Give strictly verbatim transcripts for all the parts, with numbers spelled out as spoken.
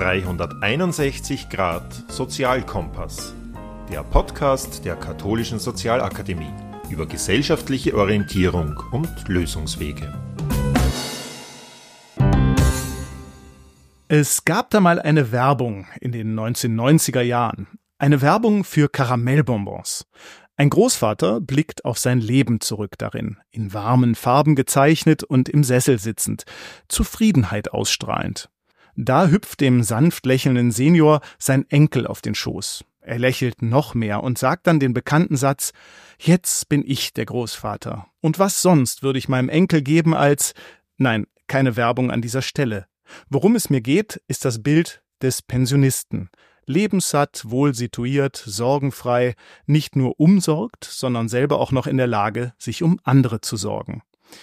dreihunderteinundsechzig Grad Sozialkompass, der Podcast der Katholischen Sozialakademie über gesellschaftliche Orientierung und Lösungswege. Es gab da mal eine Werbung in den neunzehnhundertneunziger Jahren. Eine Werbung für Karamellbonbons. Ein Großvater blickt auf sein Leben zurück darin, in warmen Farben gezeichnet und im Sessel sitzend, Zufriedenheit ausstrahlend. Da hüpft dem sanft lächelnden Senior sein Enkel auf den Schoß. Er lächelt noch mehr und sagt dann den bekannten Satz: Jetzt bin ich der Großvater. Und was sonst würde ich meinem Enkel geben als... Nein, keine Werbung an dieser Stelle. Worum es mir geht, ist das Bild des Pensionisten. Lebenssatt, wohl situiert, sorgenfrei, nicht nur umsorgt, sondern selber auch noch in der Lage, sich um andere zu sorgen.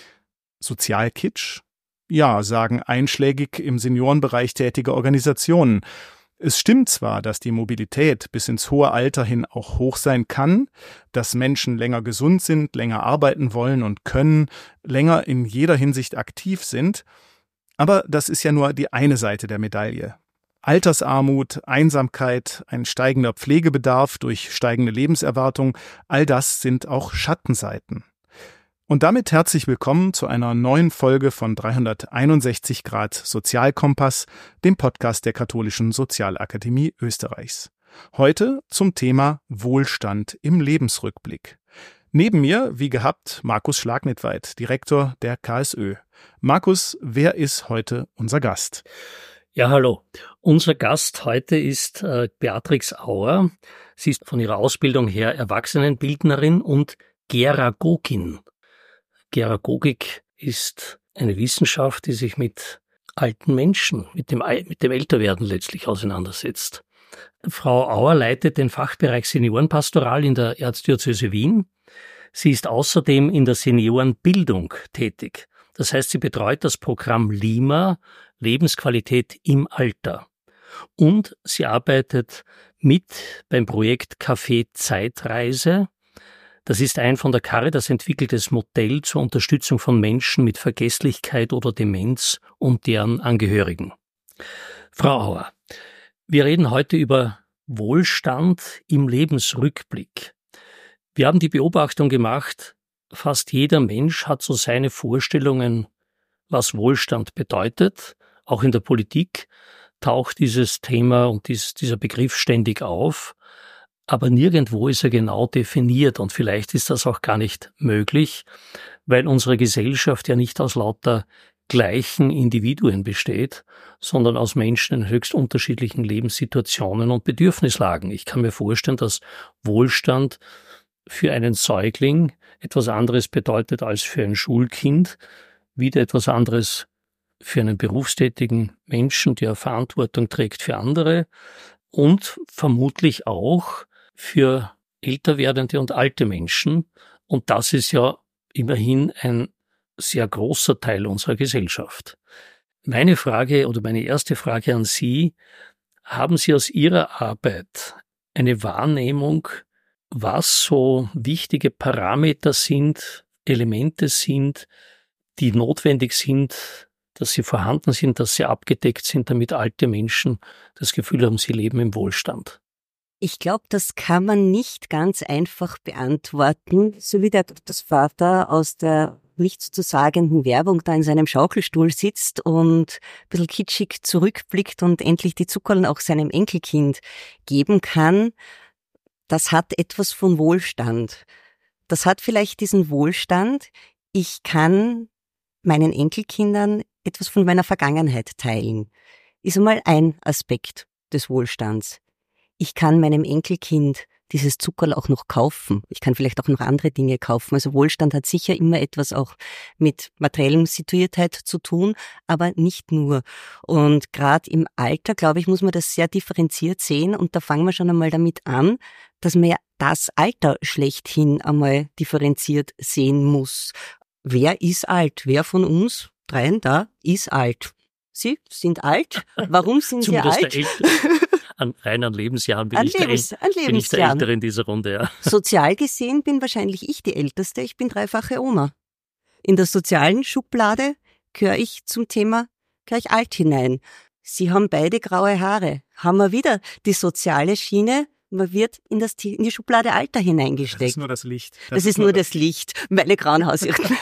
Sozialkitsch? Ja, sagen einschlägig im Seniorenbereich tätige Organisationen. Es stimmt zwar, dass die Mobilität bis ins hohe Alter hin auch hoch sein kann, dass Menschen länger gesund sind, länger arbeiten wollen und können, länger in jeder Hinsicht aktiv sind, aber das ist ja nur die eine Seite der Medaille. Altersarmut, Einsamkeit, ein steigender Pflegebedarf durch steigende Lebenserwartung, all das sind auch Schattenseiten. Und damit herzlich willkommen zu einer neuen Folge von dreihunderteinundsechzig Grad Sozialkompass, dem Podcast der Katholischen Sozialakademie Österreichs. Heute zum Thema Wohlstand im Lebensrückblick. Neben mir, wie gehabt, Markus Schlagnitweit, Direktor der K S Ö. Markus, wer ist heute unser Gast? Ja, hallo. Unser Gast heute ist äh, Beatrix Auer. Sie ist von ihrer Ausbildung her Erwachsenenbildnerin und Gäragogin. Gäragogik ist eine Wissenschaft, die sich mit alten Menschen, mit dem, mit dem Älterwerden letztlich auseinandersetzt. Frau Auer leitet den Fachbereich Seniorenpastoral in der Erzdiözese Wien. Sie ist außerdem in der Seniorenbildung tätig. Das heißt, sie betreut das Programm LIMA, Lebensqualität im Alter. Und sie arbeitet mit beim Projekt Café Zeitreise. Das ist ein von der Caritas entwickeltes Modell zur Unterstützung von Menschen mit Vergesslichkeit oder Demenz und deren Angehörigen. Frau Auer, wir reden heute über Wohlstand im Lebensrückblick. Wir haben die Beobachtung gemacht, fast jeder Mensch hat so seine Vorstellungen, was Wohlstand bedeutet. Auch in der Politik taucht dieses Thema und dies, dieser Begriff ständig auf, aber nirgendwo ist er genau definiert und vielleicht ist das auch gar nicht möglich, weil unsere Gesellschaft ja nicht aus lauter gleichen Individuen besteht, sondern aus Menschen in höchst unterschiedlichen Lebenssituationen und Bedürfnislagen. Ich kann mir vorstellen, dass Wohlstand für einen Säugling etwas anderes bedeutet als für ein Schulkind, wieder etwas anderes für einen berufstätigen Menschen, der Verantwortung trägt für andere und vermutlich auch für älter werdende und alte Menschen. Und das ist ja immerhin ein sehr großer Teil unserer Gesellschaft. Meine Frage oder meine erste Frage an Sie: Haben Sie aus Ihrer Arbeit eine Wahrnehmung, was so wichtige Parameter sind, Elemente sind, die notwendig sind, dass sie vorhanden sind, dass sie abgedeckt sind, damit alte Menschen das Gefühl haben, sie leben im Wohlstand? Ich glaube, das kann man nicht ganz einfach beantworten, so wie der Vater aus der nichts zu sagenden Werbung da in seinem Schaukelstuhl sitzt und ein bisschen kitschig zurückblickt und endlich die Zuckerln auch seinem Enkelkind geben kann. Das hat etwas von Wohlstand. Das hat vielleicht diesen Wohlstand, ich kann meinen Enkelkindern etwas von meiner Vergangenheit teilen. Ist einmal ein Aspekt des Wohlstands. Ich kann meinem Enkelkind dieses Zuckerl auch noch kaufen. Ich kann vielleicht auch noch andere Dinge kaufen. Also Wohlstand hat sicher immer etwas auch mit materiellem Situiertheit zu tun, aber nicht nur. Und gerade im Alter, glaube ich, muss man das sehr differenziert sehen. Und da fangen wir schon einmal damit an, dass man ja das Alter schlechthin einmal differenziert sehen muss. Wer ist alt? Wer von uns dreien da ist alt? Sie sind alt. Warum sind Sie alt? An rein an Lebensjahren bin, an ich, Lebens, der, an bin ich der Ältere in dieser Runde. Ja. Sozial gesehen bin wahrscheinlich ich die Älteste. Ich bin dreifache Oma. In der sozialen Schublade gehöre ich zum Thema gleich alt hinein. Sie haben beide graue Haare. Haben wir wieder die soziale Schiene. Man wird in, das, in die Schublade Alter hineingesteckt. Das ist nur das Licht. Das, das ist, ist nur das, das Licht, meine grauen Hausirren.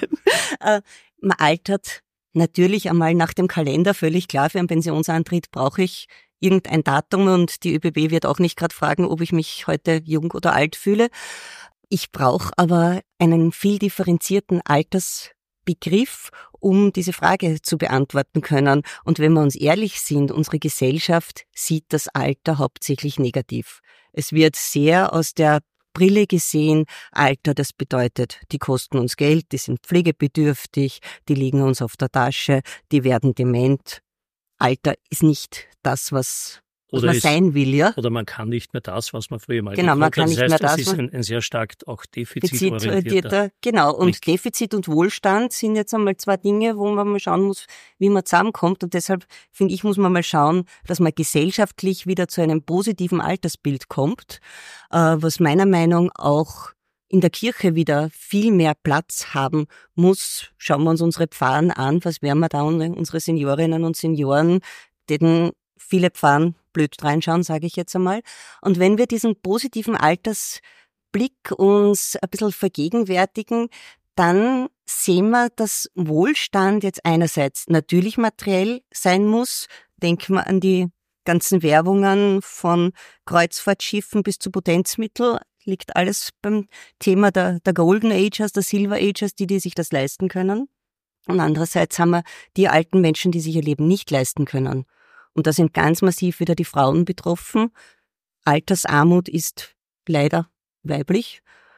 äh, man altert natürlich einmal nach dem Kalender, völlig klar, für einen Pensionsantritt brauche ich irgendein Datum und die ÖBB wird auch nicht gerade fragen, ob ich mich heute jung oder alt fühle. Ich brauche aber einen viel differenzierten Altersbegriff, um diese Frage zu beantworten können. Und wenn wir uns ehrlich sind, unsere Gesellschaft sieht das Alter hauptsächlich negativ. Es wird sehr aus der Brille gesehen, Alter, das bedeutet, die kosten uns Geld, die sind pflegebedürftig, die liegen uns auf der Tasche, die werden dement. Alter ist nicht das, was, was man ist, sein will, ja? Oder man kann nicht mehr das, was man früher mal genau, man kann hat. nicht das heißt, mehr das. Es ist ein, ein sehr stark auch defizitorientierter. Defizit, genau, und Blick. Defizit und Wohlstand sind jetzt einmal zwei Dinge, wo man mal schauen muss, wie man zusammenkommt. Und deshalb, finde ich, muss man mal schauen, dass man gesellschaftlich wieder zu einem positiven Altersbild kommt, äh, was meiner Meinung nach auch in der Kirche wieder viel mehr Platz haben muss. Schauen wir uns unsere Pfarren an, was werden wir da, unsere Seniorinnen und Senioren, denen viele Pfarren blöd reinschauen, sage ich jetzt einmal. Und wenn wir diesen positiven Altersblick uns ein bisschen vergegenwärtigen, dann sehen wir, dass Wohlstand jetzt einerseits natürlich materiell sein muss. Denken wir an die ganzen Werbungen von Kreuzfahrtschiffen bis zu Potenzmittel. Liegt alles beim Thema der, der Golden Ages, der Silver Ages, die, die sich das leisten können. Und andererseits haben wir die alten Menschen, die sich ihr Leben nicht leisten können. Und da sind ganz massiv wieder die Frauen betroffen. Altersarmut ist leider weiblich.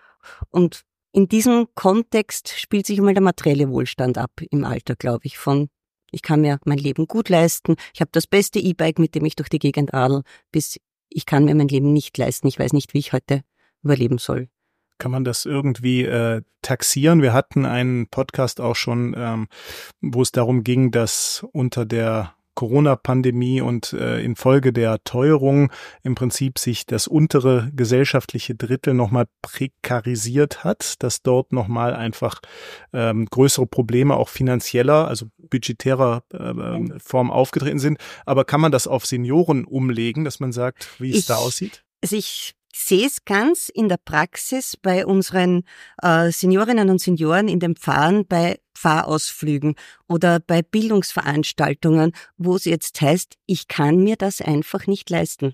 Und in diesem Kontext spielt sich einmal der materielle Wohlstand ab im Alter, glaube ich, von ich kann mir mein Leben gut leisten, ich habe das beste E-Bike, mit dem ich durch die Gegend radel, bis ich kann mir mein Leben nicht leisten, ich weiß nicht, wie ich heute überleben soll. Kann man das irgendwie äh, taxieren? Wir hatten einen Podcast auch schon, ähm, wo es darum ging, dass unter der Corona-Pandemie und äh, infolge der Teuerung im Prinzip sich das untere gesellschaftliche Drittel nochmal prekarisiert hat, dass dort nochmal einfach ähm, größere Probleme auch finanzieller, also budgetärer äh, Form aufgetreten sind. Aber kann man das auf Senioren umlegen, dass man sagt, wie es ich, da aussieht? Also ich sehe es ganz in der Praxis bei unseren äh, Seniorinnen und Senioren in den Pfarren bei Pfarrausflügen oder bei Bildungsveranstaltungen, wo es jetzt heißt, ich kann mir das einfach nicht leisten.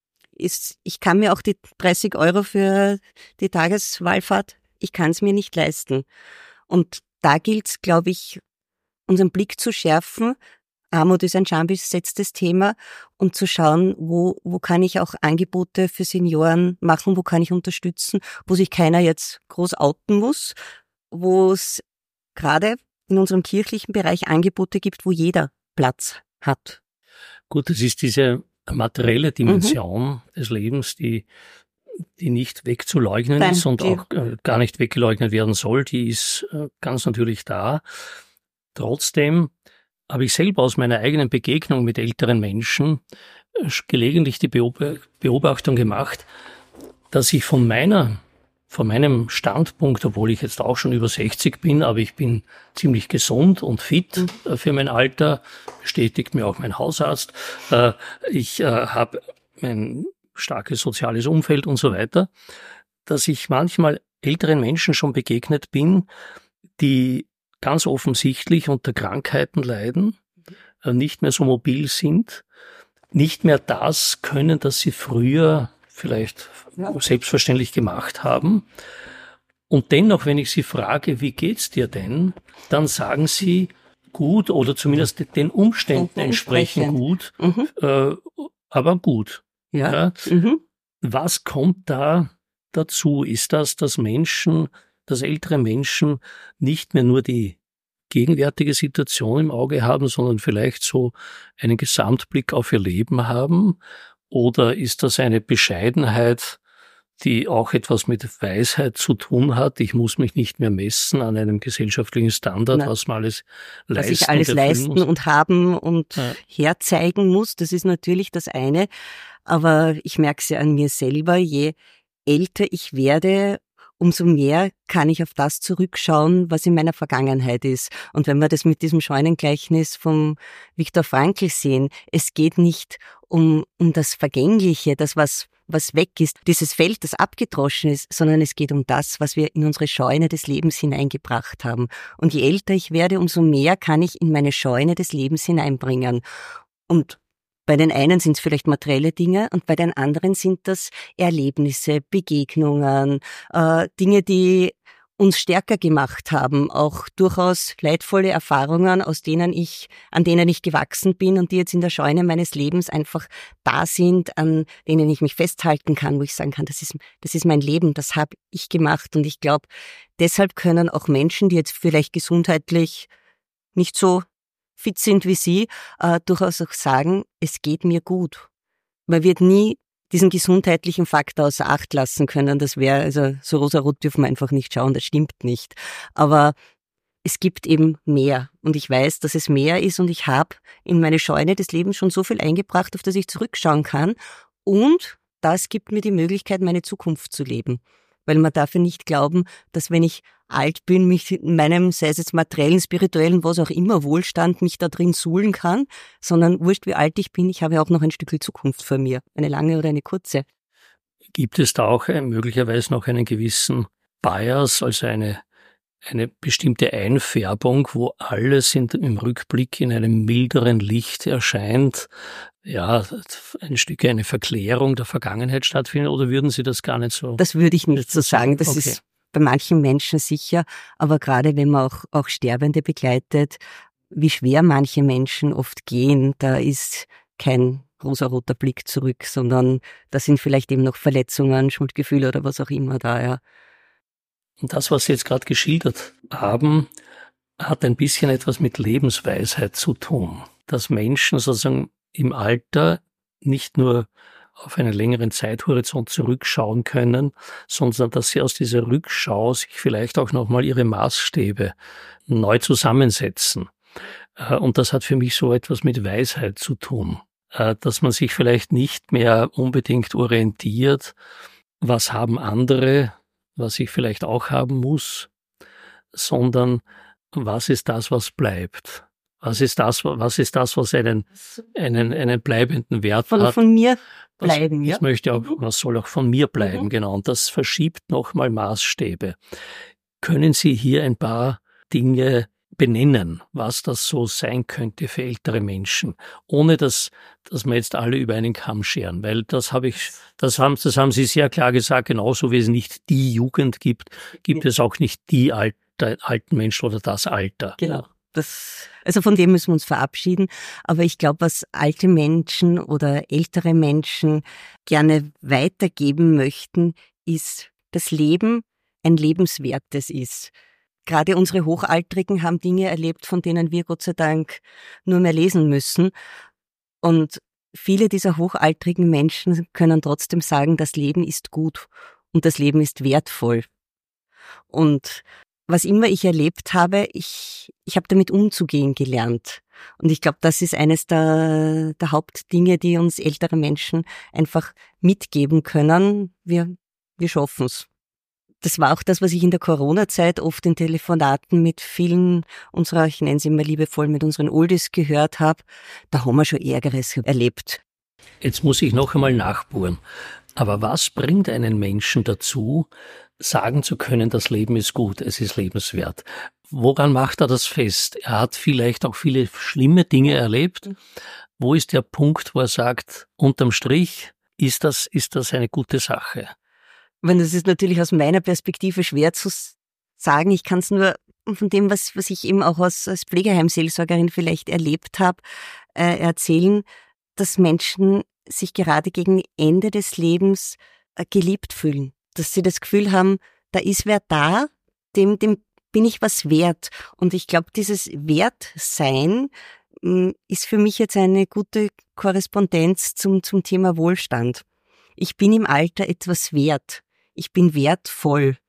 Ist, ich kann mir auch die dreißig Euro für die Tageswallfahrt, ich kann es mir nicht leisten. Und da gilt es, glaube ich, unseren Blick zu schärfen. Armut ist ein schambesetztes Thema und zu schauen, wo, wo kann ich auch Angebote für Senioren machen, wo kann ich unterstützen, wo sich keiner jetzt groß outen muss, wo es gerade in unserem kirchlichen Bereich Angebote gibt, wo jeder Platz hat. Gut, es ist diese materielle Dimension mhm. des Lebens, die die nicht wegzuleugnen Nein, ist und auch äh, gar nicht weggeleugnet werden soll, die ist äh, ganz natürlich da. Trotzdem habe ich selber aus meiner eigenen Begegnung mit älteren Menschen gelegentlich die Beobachtung gemacht, dass ich von meiner, von meinem Standpunkt, obwohl ich jetzt auch schon über sechzig bin, aber ich bin ziemlich gesund und fit für mein Alter, bestätigt mir auch mein Hausarzt. Ich habe ein starkes soziales Umfeld und so weiter, dass ich manchmal älteren Menschen schon begegnet bin, die ganz offensichtlich unter Krankheiten leiden, nicht mehr so mobil sind, nicht mehr das können, das sie früher vielleicht ja. selbstverständlich gemacht haben. Und dennoch, wenn ich sie frage, wie geht's dir denn, dann sagen sie gut oder zumindest den Umständen entsprechend gut, mhm. äh, aber gut. Ja. Ja. Mhm. Was kommt da dazu? Ist das, dass Menschen dass ältere Menschen nicht mehr nur die gegenwärtige Situation im Auge haben, sondern vielleicht so einen Gesamtblick auf ihr Leben haben? Oder ist das eine Bescheidenheit, die auch etwas mit Weisheit zu tun hat? Ich muss mich nicht mehr messen an einem gesellschaftlichen Standard, Na, was man alles leisten was ich alles leisten muss. und haben und ja. herzeigen muss. Das ist natürlich das eine. Aber ich merke es ja an mir selber, je älter ich werde, umso mehr kann ich auf das zurückschauen, was in meiner Vergangenheit ist. Und wenn wir das mit diesem Scheunengleichnis vom Viktor Frankl sehen, es geht nicht um, um das Vergängliche, das was was weg ist, dieses Feld, das abgedroschen ist, sondern es geht um das, was wir in unsere Scheune des Lebens hineingebracht haben. Und je älter ich werde, umso mehr kann ich in meine Scheune des Lebens hineinbringen. Und bei den einen sind es vielleicht materielle Dinge und bei den anderen sind das Erlebnisse, Begegnungen, äh, Dinge, die uns stärker gemacht haben, auch durchaus leidvolle Erfahrungen, aus denen ich, an denen ich gewachsen bin und die jetzt in der Scheune meines Lebens einfach da sind, an denen ich mich festhalten kann, wo ich sagen kann, das ist, das ist mein Leben, das habe ich gemacht. Und ich glaube, deshalb können auch Menschen, die jetzt vielleicht gesundheitlich nicht so fit sind wie Sie, äh, durchaus auch sagen, es geht mir gut. Man wird nie diesen gesundheitlichen Faktor außer Acht lassen können. Das wäre, also so rosarot dürfen wir einfach nicht schauen, das stimmt nicht. Aber es gibt eben mehr und ich weiß, dass es mehr ist und ich habe in meine Scheune des Lebens schon so viel eingebracht, auf das ich zurückschauen kann und das gibt mir die Möglichkeit, meine Zukunft zu leben. Weil man darf ja nicht glauben, dass wenn ich alt bin, mich in meinem, sei es jetzt materiellen, spirituellen, was auch immer, Wohlstand, mich da drin suhlen kann, sondern wurscht, wie alt ich bin, ich habe ja auch noch ein Stückchen Zukunft vor mir, eine lange oder eine kurze. Gibt es da auch möglicherweise noch einen gewissen Bias, also eine, eine bestimmte Einfärbung, wo alles in, im Rückblick in einem milderen Licht erscheint? Ja, ein Stück eine Verklärung der Vergangenheit stattfindet, oder würden Sie das gar nicht so? Das würde ich nicht so sagen. Das okay. ist bei manchen Menschen sicher, aber gerade wenn man auch, auch Sterbende begleitet, wie schwer manche Menschen oft gehen, da ist kein rosaroter Blick zurück, sondern da sind vielleicht eben noch Verletzungen, Schuldgefühle oder was auch immer da, ja. Und das, was Sie jetzt gerade geschildert haben, hat ein bisschen etwas mit Lebensweisheit zu tun. Dass Menschen sozusagen im Alter nicht nur auf einen längeren Zeithorizont zurückschauen können, sondern dass sie aus dieser Rückschau sich vielleicht auch nochmal ihre Maßstäbe neu zusammensetzen. Und das hat für mich so etwas mit Weisheit zu tun, dass man sich vielleicht nicht mehr unbedingt orientiert, was haben andere, was ich vielleicht auch haben muss, sondern was ist das, was bleibt? Was ist das, was ist das, was einen, einen, einen bleibenden Wert von, hat? Von mir bleiben, das, ja. Das möchte auch, das soll auch von mir bleiben, mhm. Genau. Und das verschiebt nochmal Maßstäbe. Können Sie hier ein paar Dinge benennen, was das so sein könnte für ältere Menschen, ohne dass, dass wir jetzt alle über einen Kamm scheren, weil das habe ich, das haben, das haben Sie sehr klar gesagt, genauso wie es nicht die Jugend gibt, gibt ja. es auch nicht die alte, alten Menschen oder das Alter. Genau. Das, also von dem müssen wir uns verabschieden. Aber ich glaube, was alte Menschen oder ältere Menschen gerne weitergeben möchten, ist, dass Leben ein lebenswertes ist. Gerade unsere Hochaltrigen haben Dinge erlebt, von denen wir Gott sei Dank nur mehr lesen müssen. Und viele dieser hochaltrigen Menschen können trotzdem sagen, das Leben ist gut und das Leben ist wertvoll. Und was immer ich erlebt habe, ich, ich habe damit umzugehen gelernt. Und ich glaube, das ist eines der, der Hauptdinge, die uns ältere Menschen einfach mitgeben können. Wir, wir schaffen's. Das war auch das, was ich in der Corona-Zeit oft in Telefonaten mit vielen unserer, ich nenne sie immer liebevoll, mit unseren Oldies gehört habe. Da haben wir schon Ärgeres erlebt. Jetzt muss ich noch einmal nachbohren. Aber was bringt einen Menschen dazu, sagen zu können, das Leben ist gut, es ist lebenswert? Woran macht er das fest? Er hat vielleicht auch viele schlimme Dinge erlebt. Wo ist der Punkt, wo er sagt, unterm Strich ist das, ist das eine gute Sache? Wenn das ist natürlich aus meiner Perspektive schwer zu sagen. Ich kann es nur von dem, was, was ich eben auch als, als Pflegeheimseelsorgerin vielleicht erlebt habe, äh, erzählen, dass Menschen sich gerade gegen Ende des Lebens äh, geliebt fühlen. Dass sie das Gefühl haben, da ist wer da, dem, dem bin ich was wert. Und ich glaube, dieses Wertsein mh, ist für mich jetzt eine gute Korrespondenz zum, zum Thema Wohlstand. Ich bin im Alter etwas wert. Ich bin wertvoll.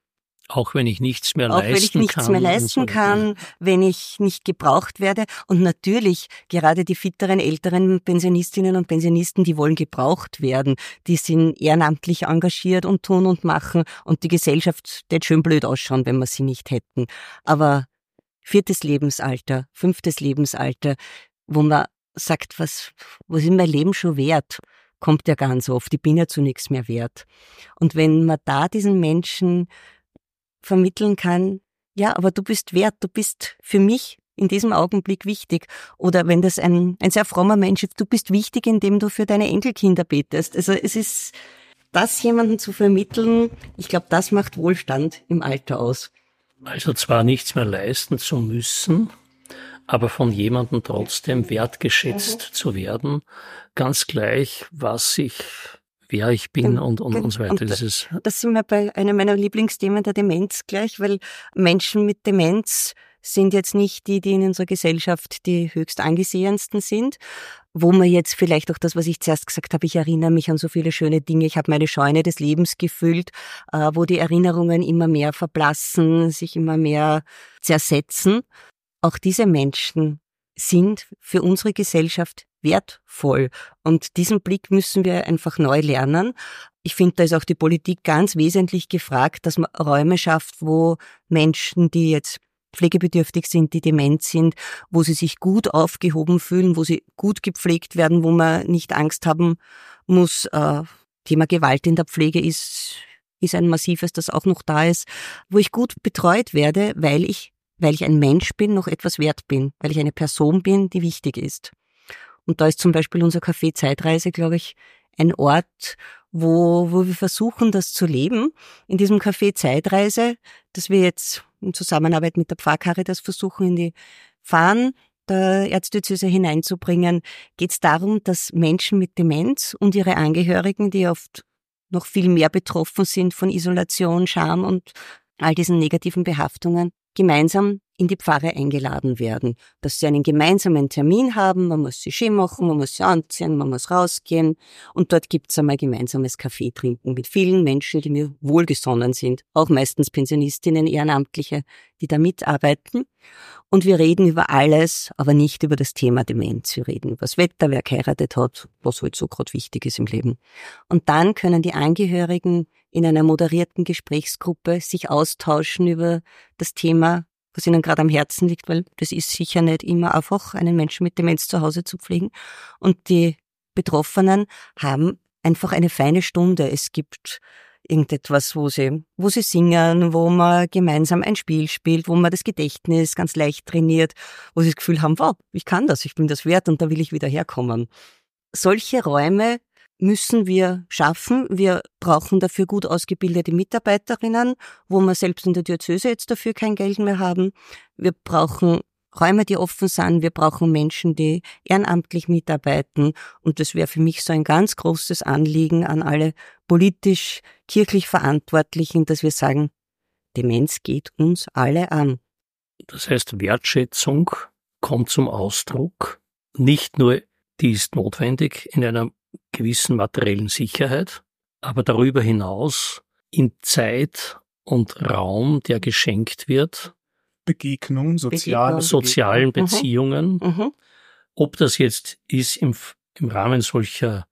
Auch wenn ich nichts mehr Auch leisten kann. wenn ich nichts mehr leisten so kann, wenn ich nicht gebraucht werde. Und natürlich, gerade die fitteren, älteren Pensionistinnen und Pensionisten, die wollen gebraucht werden. Die sind ehrenamtlich engagiert und tun und machen. Und die Gesellschaft wird schön blöd ausschauen, wenn wir sie nicht hätten. Aber viertes Lebensalter, fünftes Lebensalter, wo man sagt, was, was ist mein Leben schon wert? Kommt ja ganz oft. Ich bin ja zu nichts mehr wert. Und wenn man da diesen Menschen vermitteln kann, ja, aber du bist wert, du bist für mich in diesem Augenblick wichtig. Oder wenn das ein, ein sehr frommer Mensch ist, du bist wichtig, indem du für deine Enkelkinder betest. Also es ist, das jemandem zu vermitteln, ich glaube, das macht Wohlstand im Alter aus. Also zwar nichts mehr leisten zu müssen, aber von jemandem trotzdem wertgeschätzt zu werden, ganz gleich, was ich wer ich bin und, und, und so weiter. Und das, ist das sind wir bei einem meiner Lieblingsthemen, der Demenz gleich, weil Menschen mit Demenz sind jetzt nicht die, die in unserer Gesellschaft die höchst angesehensten sind, wo man jetzt vielleicht auch das, was ich zuerst gesagt habe, ich erinnere mich an so viele schöne Dinge, ich habe meine Scheune des Lebens gefüllt, wo die Erinnerungen immer mehr verblassen, sich immer mehr zersetzen. Auch diese Menschen sind für unsere Gesellschaft wertvoll. Und diesen Blick müssen wir einfach neu lernen. Ich finde, da ist auch die Politik ganz wesentlich gefragt, dass man Räume schafft, wo Menschen, die jetzt pflegebedürftig sind, die dement sind, wo sie sich gut aufgehoben fühlen, wo sie gut gepflegt werden, wo man nicht Angst haben muss. Äh, Thema Gewalt in der Pflege ist, ist ein massives, das auch noch da ist, wo ich gut betreut werde, weil ich weil ich ein Mensch bin, noch etwas wert bin, weil ich eine Person bin, die wichtig ist. Und da ist zum Beispiel unser Café Zeitreise, glaube ich, ein Ort, wo, wo wir versuchen, das zu leben. In diesem Café Zeitreise, das wir jetzt in Zusammenarbeit mit der Pfarrcaritas versuchen, in die Fahnen der Erzdiözese hineinzubringen, geht es darum, dass Menschen mit Demenz und ihre Angehörigen, die oft noch viel mehr betroffen sind von Isolation, Scham und all diesen negativen Behaftungen, gemeinsam in die Pfarre eingeladen werden, dass sie einen gemeinsamen Termin haben, man muss sie schön machen, man muss sie anziehen, man muss rausgehen und dort gibt's einmal gemeinsames Kaffee trinken mit vielen Menschen, die mir wohlgesonnen sind, auch meistens Pensionistinnen, Ehrenamtliche, die da mitarbeiten und wir reden über alles, aber nicht über das Thema Demenz. Wir reden über das Wetter, wer geheiratet hat, was halt so gerade wichtig ist im Leben. Und dann können die Angehörigen in einer moderierten Gesprächsgruppe sich austauschen über das Thema, was ihnen gerade am Herzen liegt, weil das ist sicher nicht immer einfach, einen Menschen mit Demenz zu Hause zu pflegen. Und die Betroffenen haben einfach eine feine Stunde. Es gibt irgendetwas, wo sie, wo sie singen, wo man gemeinsam ein Spiel spielt, wo man das Gedächtnis ganz leicht trainiert, wo sie das Gefühl haben, wow, ich kann das, ich bin das wert und da will ich wieder herkommen. Solche Räume müssen wir schaffen. Wir brauchen dafür gut ausgebildete Mitarbeiterinnen, wo wir selbst in der Diözese jetzt dafür kein Geld mehr haben. Wir brauchen Räume, die offen sind. Wir brauchen Menschen, die ehrenamtlich mitarbeiten. Und das wäre für mich so ein ganz großes Anliegen an alle politisch, kirchlich Verantwortlichen, dass wir sagen, Demenz geht uns alle an. Das heißt, Wertschätzung kommt zum Ausdruck. Nicht nur, die ist notwendig in einer gewissen materiellen Sicherheit, aber darüber hinaus in Zeit und Raum, der geschenkt wird, Begegnung, soziale sozialen Begegnung. Beziehungen, Mhm. ob das jetzt ist im, im Rahmen solcher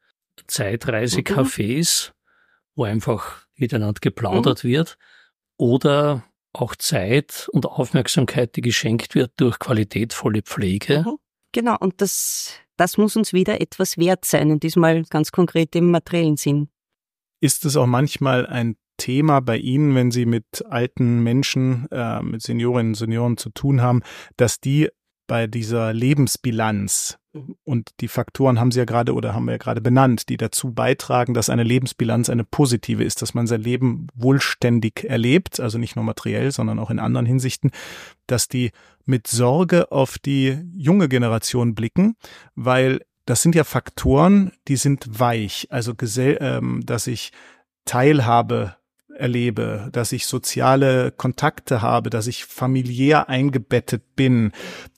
Zeitreise-Cafés, wo einfach miteinander geplaudert mhm. wird, oder auch Zeit und Aufmerksamkeit, die geschenkt wird durch qualitätvolle Pflege. Mhm. Genau, und das, das muss uns wieder etwas wert sein, und diesmal ganz konkret im materiellen Sinn. Ist es auch manchmal ein Thema bei Ihnen, wenn Sie mit alten Menschen, äh, mit Seniorinnen und Senioren zu tun haben, dass die bei dieser Lebensbilanz, und die Faktoren haben Sie ja gerade oder haben wir ja gerade benannt, die dazu beitragen, dass eine Lebensbilanz eine positive ist, dass man sein Leben wohlständig erlebt, also nicht nur materiell, sondern auch in anderen Hinsichten, dass die mit Sorge auf die junge Generation blicken, weil das sind ja Faktoren, die sind weich, also gesell, ähm, dass ich Teilhabe erlebe, dass ich soziale Kontakte habe, dass ich familiär eingebettet bin.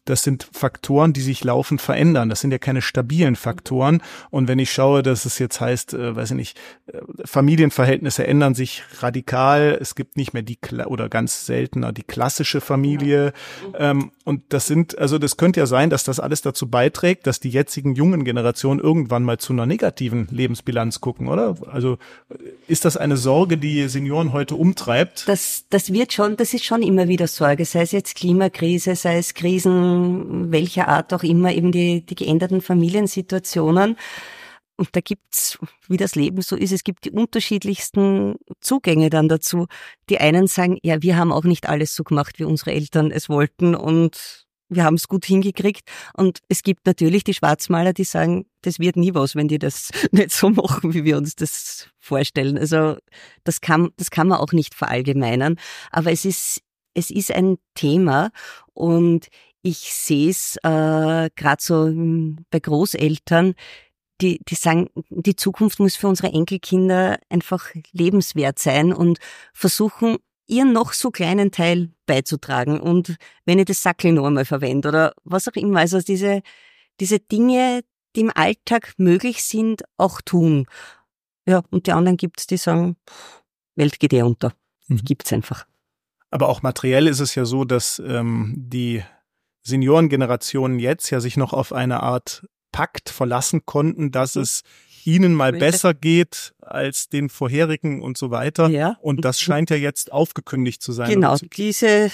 das sind Faktoren, die sich laufend verändern. Das sind ja keine stabilen Faktoren. Und wenn ich schaue, dass es jetzt heißt, äh, weiß ich nicht, äh, Familienverhältnisse ändern sich radikal. Es gibt nicht mehr die, oder ganz seltener, die klassische Familie. Ähm, und das sind, also das könnte ja sein, dass das alles dazu beiträgt, dass die jetzigen jungen Generationen irgendwann mal zu einer negativen Lebensbilanz gucken, oder? Also ist das eine Sorge, die Senioren heute umtreibt? Das, das wird schon, das ist schon immer wieder Sorge, sei es jetzt Klimakrise, sei es Krisen welcher Art auch immer, eben die, die geänderten Familiensituationen. Und da gibt's, wie das Leben so ist, es gibt die unterschiedlichsten Zugänge dann dazu. Die einen sagen, ja, wir haben auch nicht alles so gemacht, wie unsere Eltern es wollten und wir haben es gut hingekriegt. Und es gibt natürlich die Schwarzmaler, die sagen, das wird nie was, wenn die das nicht so machen, wie wir uns das vorstellen. Also das kann, das kann man auch nicht verallgemeinern. Aber es ist, es ist ein Thema und ich sehe es äh, gerade so bei Großeltern, die, die sagen, die Zukunft muss für unsere Enkelkinder einfach lebenswert sein und versuchen, ihren noch so kleinen Teil beizutragen. Und wenn ich das Sackel noch einmal verwende oder was auch immer, also diese, diese Dinge, die im Alltag möglich sind, auch tun. Ja, und die anderen gibt's, die sagen, Welt geht eh unter. Mhm. Gibt's einfach. Aber auch materiell ist es ja so, dass ähm, die Seniorengenerationen jetzt ja sich noch auf eine Art Pakt verlassen konnten, dass es ihnen mal besser geht als den vorherigen und so weiter. Ja. Und das scheint ja jetzt aufgekündigt zu sein. Genau, diese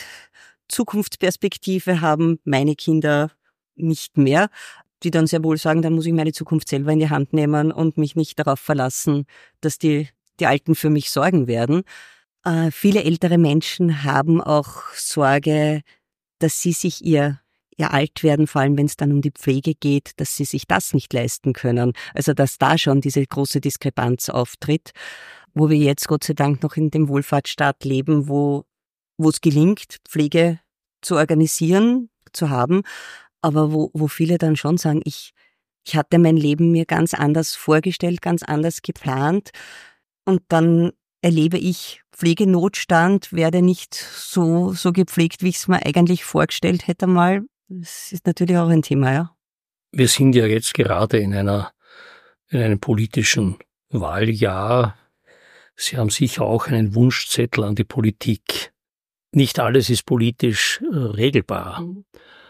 Zukunftsperspektive haben meine Kinder nicht mehr, die dann sehr wohl sagen, dann muss ich meine Zukunft selber in die Hand nehmen und mich nicht darauf verlassen, dass die, die Alten für mich sorgen werden. Äh, viele ältere Menschen haben auch Sorge, dass sie sich ihr ihr Altwerden, vor allem wenn es dann um die Pflege geht, dass sie sich das nicht leisten können. Also dass da schon diese große Diskrepanz auftritt, wo wir jetzt Gott sei Dank noch in dem Wohlfahrtsstaat leben, wo wo es gelingt, Pflege zu organisieren, zu haben, aber wo wo viele dann schon sagen, ich ich hatte mein Leben mir ganz anders vorgestellt, ganz anders geplant und dann erlebe ich Pflegenotstand, werde nicht so so gepflegt, wie ich es mir eigentlich vorgestellt hätte mal. Das ist natürlich auch ein Thema, ja. Wir sind ja jetzt gerade in einer, in einem politischen Wahljahr. Sie haben sicher auch einen Wunschzettel an die Politik. Nicht alles ist politisch äh, regelbar. Mhm.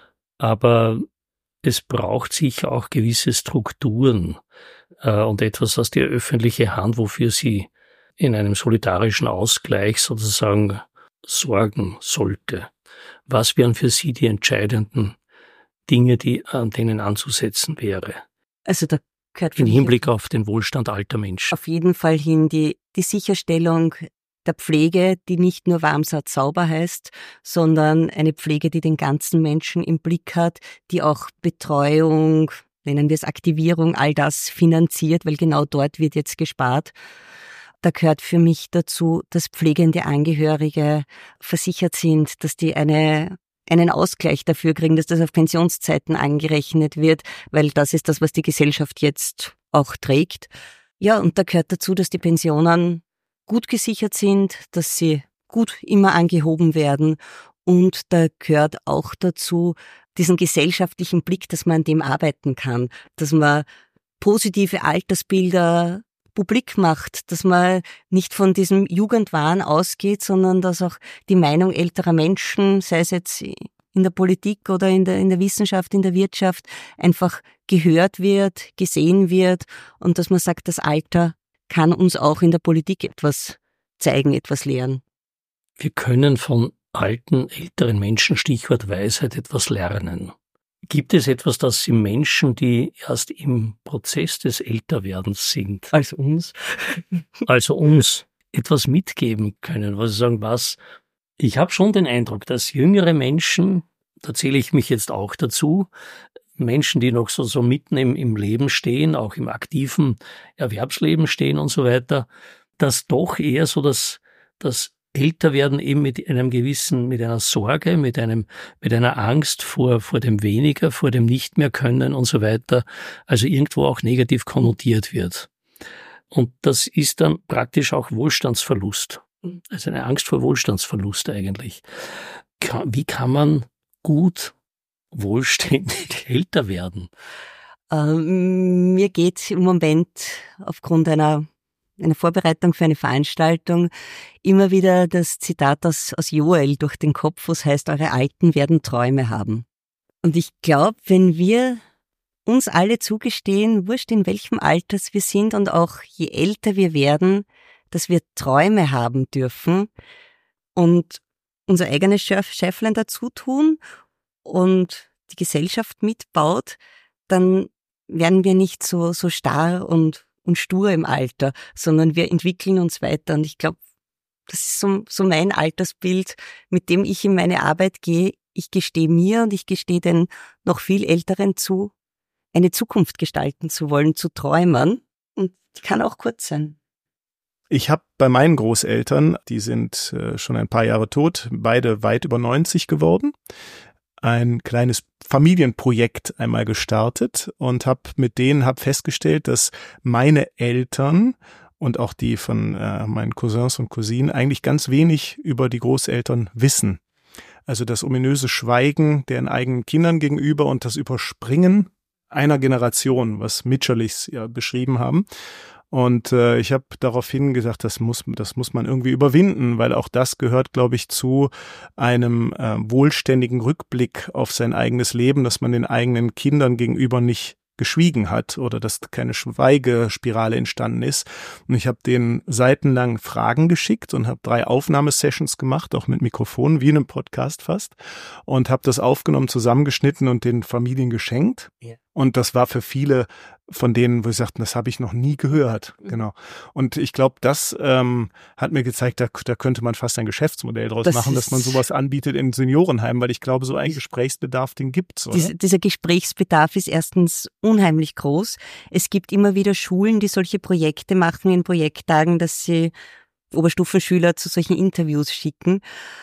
Aber es braucht sicher auch gewisse Strukturen äh, und etwas aus der öffentlichen Hand, wofür Sie in einem solidarischen Ausgleich sozusagen sorgen sollte. Was wären für Sie die entscheidenden Dinge, die an denen anzusetzen wäre? Also da gehört im Hinblick auf den Wohlstand alter Menschen. Auf jeden Fall hin die, die Sicherstellung der Pflege, die nicht nur warm, satt, sauber heißt, sondern eine Pflege, die den ganzen Menschen im Blick hat, die auch Betreuung, nennen wir es Aktivierung, all das finanziert, weil genau dort wird jetzt gespart. Da gehört für mich dazu, dass pflegende Angehörige versichert sind, dass die eine, einen Ausgleich dafür kriegen, dass das auf Pensionszeiten angerechnet wird, weil das ist das, was die Gesellschaft jetzt auch trägt. Ja, und da gehört dazu, dass die Pensionen gut gesichert sind, dass sie gut immer angehoben werden. Und da gehört auch dazu diesen gesellschaftlichen Blick, dass man an dem arbeiten kann, dass man positive Altersbilder publik macht, dass man nicht von diesem Jugendwahn ausgeht, sondern dass auch die Meinung älterer Menschen, sei es jetzt in der Politik oder in der, in der Wissenschaft, in der Wirtschaft, einfach gehört wird, gesehen wird und dass man sagt, das Alter kann uns auch in der Politik etwas zeigen, etwas lehren. Wir können von alten, älteren Menschen, Stichwort Weisheit, etwas lernen. Gibt es etwas, das Sie Menschen, die erst im Prozess des Älterwerdens sind, also uns, also uns etwas mitgeben können, was Sie sagen, was? Ich habe schon den Eindruck, dass jüngere Menschen, da zähle ich mich jetzt auch dazu, Menschen, die noch so, so mitten im, im Leben stehen, auch im aktiven Erwerbsleben stehen und so weiter, dass doch eher so das, das Älterwerden eben mit einem gewissen, mit einer Sorge, mit einem, mit einer Angst vor, vor dem Weniger, vor dem Nicht mehr können und so weiter, also irgendwo auch negativ konnotiert wird. Und das ist dann praktisch auch Wohlstandsverlust. Also eine Angst vor Wohlstandsverlust eigentlich. Wie kann man gut wohlständig älter werden? Ähm, mir geht im Moment aufgrund einer, einer Vorbereitung für eine Veranstaltung immer wieder das Zitat aus, aus Joel durch den Kopf, was heißt, eure Alten werden Träume haben. Und ich glaube, wenn wir uns alle zugestehen, wurscht in welchem Alters wir sind und auch je älter wir werden, dass wir Träume haben dürfen und unser eigenes Schäflein dazu tun und die Gesellschaft mitbaut, dann werden wir nicht so, so starr und, und stur im Alter, sondern wir entwickeln uns weiter. Und ich glaube, das ist so, so mein Altersbild, mit dem ich in meine Arbeit gehe. Ich gestehe mir und ich gestehe den noch viel Älteren zu, eine Zukunft gestalten zu wollen, zu träumen. Und die kann auch kurz sein. Ich habe bei meinen Großeltern, die sind äh, schon ein paar Jahre tot, beide weit über neunzig geworden, ein kleines Familienprojekt einmal gestartet und habe mit denen hab festgestellt, dass meine Eltern und auch die von äh, meinen Cousins und Cousinen eigentlich ganz wenig über die Großeltern wissen. Also das ominöse Schweigen deren eigenen Kindern gegenüber und das Überspringen einer Generation, was Mitscherlichs ja beschrieben haben. Und äh, ich habe daraufhin gesagt, das muss, das muss man irgendwie überwinden, weil auch das gehört, glaube ich, zu einem äh, wohlständigen Rückblick auf sein eigenes Leben, dass man den eigenen Kindern gegenüber nicht geschwiegen hat oder dass keine Schweigespirale entstanden ist. Und ich habe denen seitenlang Fragen geschickt und habe drei Aufnahmesessions gemacht, auch mit Mikrofonen, wie in einem Podcast fast, und habe das aufgenommen, zusammengeschnitten und den Familien geschenkt. Yeah. Und das war für viele von denen, wo sie sagten, das habe ich noch nie gehört. Genau. Und ich glaube, das ähm, hat mir gezeigt, da, da könnte man fast ein Geschäftsmodell draus das machen, dass man sowas anbietet in Seniorenheimen, weil ich glaube, so ein Gesprächsbedarf, den gibt's. Oder? Dies, dieser Gesprächsbedarf ist erstens unheimlich groß. Es gibt immer wieder Schulen, die solche Projekte machen in Projekttagen, dass sie Oberstufenschüler zu solchen Interviews schicken.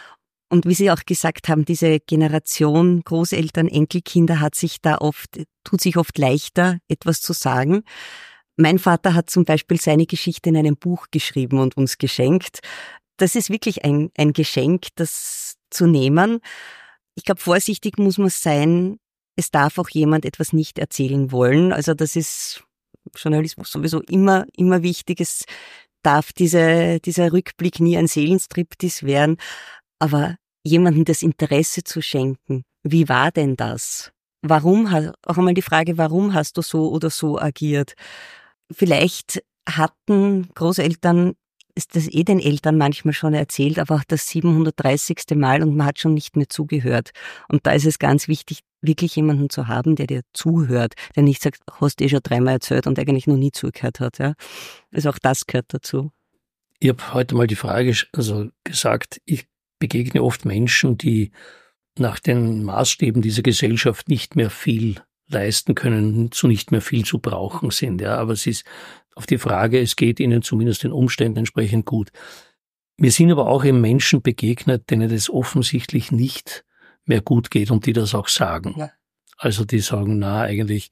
Und wie Sie auch gesagt haben, diese Generation Großeltern, Enkelkinder hat sich da oft, tut sich oft leichter, etwas zu sagen. Mein Vater hat zum Beispiel seine Geschichte in einem Buch geschrieben und uns geschenkt. Das ist wirklich ein, ein Geschenk, das zu nehmen. Ich glaube, vorsichtig muss man sein. Es darf auch jemand etwas nicht erzählen wollen. Also das ist Journalismus sowieso immer, immer wichtig. Es darf diese, dieser Rückblick nie ein Seelenstriptease werden. Aber jemandem das Interesse zu schenken, wie war denn das? Warum, auch einmal die Frage, warum hast du so oder so agiert? Vielleicht hatten Großeltern, ist das eh den Eltern manchmal schon erzählt, aber auch das siebenhundertdreißigste Mal und man hat schon nicht mehr zugehört. Und da ist es ganz wichtig, wirklich jemanden zu haben, der dir zuhört, der nicht sagt, hast du eh schon dreimal erzählt und eigentlich noch nie zugehört hat. Ja? Also auch das gehört dazu. Ich habe heute mal die Frage also gesagt, ich begegne oft Menschen, die nach den Maßstäben dieser Gesellschaft nicht mehr viel leisten können, zu nicht mehr viel zu brauchen sind. Ja, aber es ist auf die Frage, es geht ihnen zumindest den Umständen entsprechend gut. Mir sind aber auch eben Menschen begegnet, denen es offensichtlich nicht mehr gut geht und die das auch sagen. Ja. Also die sagen, na eigentlich,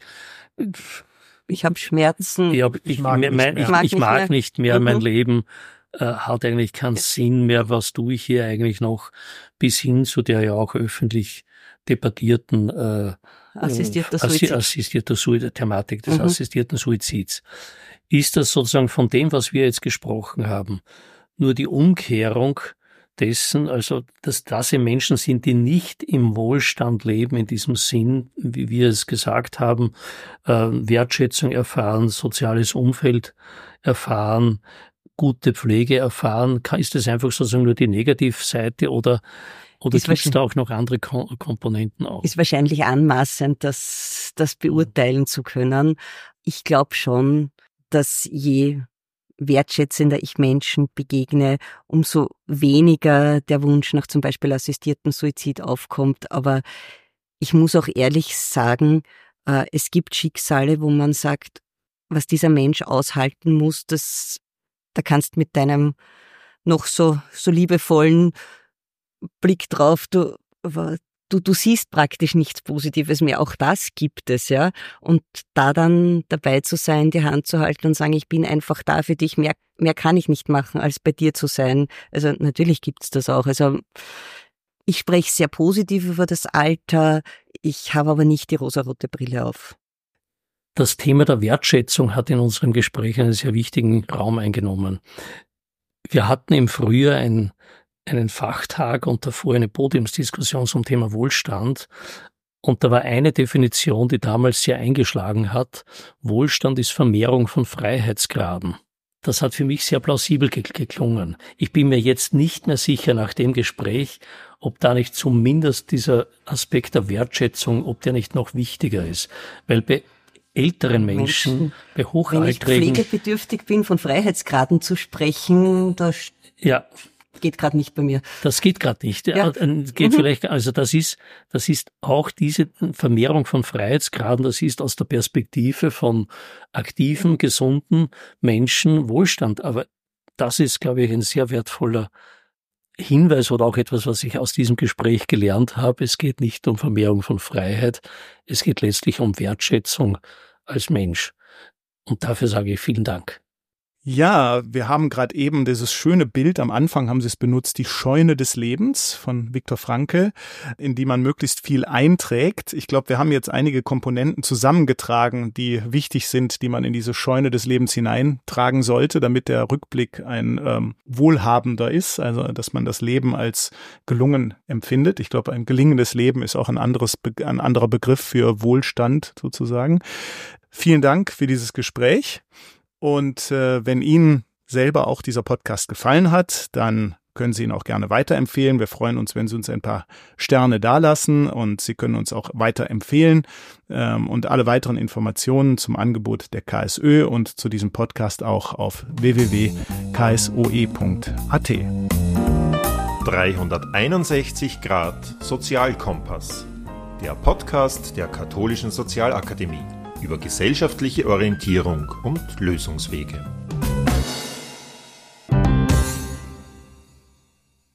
ich habe Schmerzen. Ich, hab, ich, ich, mag, mein, nicht ich, ich mag nicht mehr, nicht mehr mhm. mein Leben. Hat eigentlich keinen Sinn mehr, was tue ich hier eigentlich noch, bis hin zu der ja auch öffentlich debattierten äh, assistierter Suizid. assistierter Suizid, Thematik des mhm. assistierten Suizids. Ist das sozusagen von dem, was wir jetzt gesprochen haben, nur die Umkehrung dessen, also dass das Menschen sind, die nicht im Wohlstand leben, in diesem Sinn, wie wir es gesagt haben, äh, Wertschätzung erfahren, soziales Umfeld erfahren, gute Pflege erfahren? Ist das einfach sozusagen nur die Negativseite oder, oder gibt es da auch noch andere Komponenten auch? Ist wahrscheinlich anmaßend, das, das beurteilen zu können. Ich glaube schon, dass je wertschätzender ich Menschen begegne, umso weniger der Wunsch nach zum Beispiel assistierten Suizid aufkommt. Aber ich muss auch ehrlich sagen, äh, es gibt Schicksale, wo man sagt, was dieser Mensch aushalten muss, das da kannst mit deinem noch so, so liebevollen Blick drauf, du, du, du siehst praktisch nichts Positives mehr. Auch das gibt es, ja. Und da dann dabei zu sein, die Hand zu halten und sagen, ich bin einfach da für dich, mehr, mehr kann ich nicht machen, als bei dir zu sein. Also natürlich gibt's das auch. Also Ich spreche sehr positiv über das Alter, ich habe aber nicht die rosarote Brille auf. Das Thema der Wertschätzung hat in unserem Gespräch einen sehr wichtigen Raum eingenommen. Wir hatten im Frühjahr ein, einen Fachtag und davor eine Podiumsdiskussion zum Thema Wohlstand. Und da war eine Definition, die damals sehr eingeschlagen hat. Wohlstand ist Vermehrung von Freiheitsgraden. Das hat für mich sehr plausibel geklungen. Ich bin mir jetzt nicht mehr sicher nach dem Gespräch, ob da nicht zumindest dieser Aspekt der Wertschätzung, ob der nicht noch wichtiger ist. Weil bei älteren Menschen, Menschen bei Hochaltrigen... Wenn ich pflegebedürftig bin, von Freiheitsgraden zu sprechen, da ja, geht gerade nicht bei mir. Das geht gerade nicht. Ja. Geht mhm. vielleicht, also das ist, das ist auch diese Vermehrung von Freiheitsgraden, das ist aus der Perspektive von aktiven, gesunden Menschen Wohlstand. Aber das ist, glaube ich, ein sehr wertvoller Hinweis oder auch etwas, was ich aus diesem Gespräch gelernt habe. Es geht nicht um Vermehrung von Freiheit, es geht letztlich um Wertschätzung als Mensch. Und dafür sage ich vielen Dank. Ja, wir haben gerade eben dieses schöne Bild, am Anfang haben Sie es benutzt, die Scheune des Lebens von Viktor Frankl, in die man möglichst viel einträgt. Ich glaube, wir haben jetzt einige Komponenten zusammengetragen, die wichtig sind, die man in diese Scheune des Lebens hineintragen sollte, damit der Rückblick ein ähm, wohlhabender ist, also dass man das Leben als gelungen empfindet. Ich glaube, ein gelingendes Leben ist auch ein anderes, ein anderer Begriff für Wohlstand sozusagen. Vielen Dank für dieses Gespräch. Und äh, wenn Ihnen selber auch dieser Podcast gefallen hat, dann können Sie ihn auch gerne weiterempfehlen. Wir freuen uns, wenn Sie uns ein paar Sterne dalassen und Sie können uns auch weiterempfehlen. Ähm, und alle weiteren Informationen zum Angebot der K S Ö und zu diesem Podcast auch auf w w w punkt k s o e punkt a t. dreihunderteinundsechzig Grad Sozialkompass, der Podcast der Katholischen Sozialakademie über gesellschaftliche Orientierung und Lösungswege.